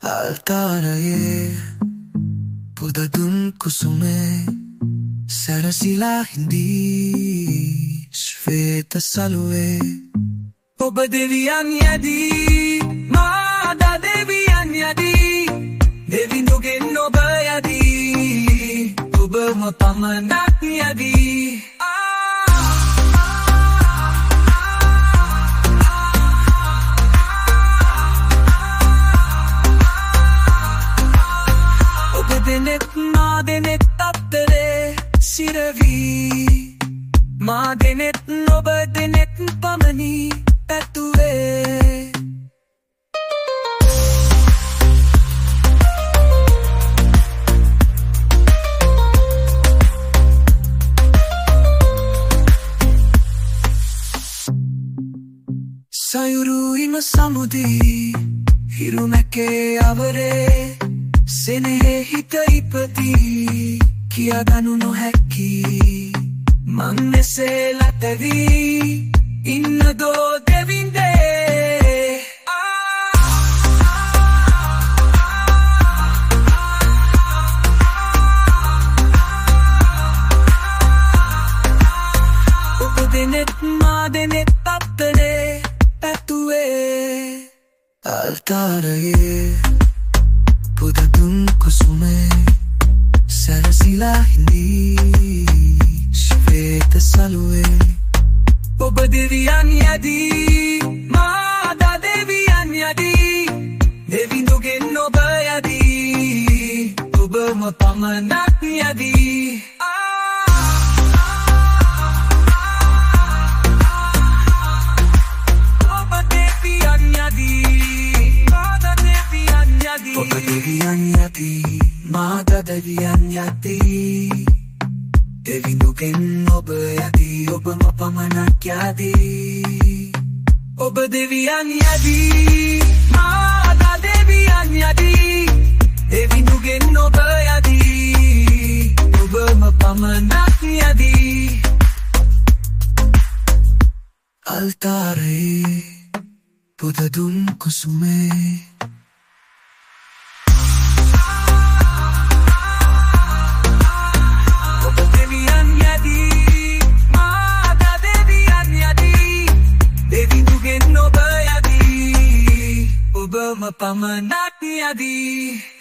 Altarයේ පුදදුන් කුසුමේ සැරසිලා හිඳී ශ්වේත සලුවේ ඔබ දෙවියන් යදී මාදා දෙවියන් යදී දෙවිඳුගෙන් ඔබ යදී ඔබම පමණක් යදී මාදෙනෙත් අත්තරේ සිරවී මාදෙනෙත් ඔබ දෙනෙත් පමණි ඇතුවේ සයුරුයිම සමුදී හිරුමැකේ අවරේ සෙනෙහි හිත ඉපදී කියාගනු නොහැකි මං මෙසේ ලතවී ඉන්නදෝ දෙවිඳේ ඔබ දෙනෙත් මා දෙනෙත් අත්තරේ ඇතුවේ අල්තාරයේ පුදදුන් කුසුමේ සැරසිලා හිඳී ශ්වේත සලුවේ ඔබ දෙවියන් යදී මාදා දෙවියන් යදී දෙවිඳුගෙන් ඔබ යදී ඔබම පමණක් යදී ඔබ දෙවියන් යදී මාදා දෙවියන් යදී ඔබ දෙවියන් යදී මාදා දෙවියන් යදී දෙවිඳුගෙන් ඔබ යදී ඔබම පමණක් යදී ඔබ දෙවියන් යදී මාදා දෙවියන් යදී දෙවිඳුගෙන් ඔබ යදී ඔබම පමණක් යදී අල්තාරයේ පුදදුන් කුසුමේ ඔබම පමණක් යදී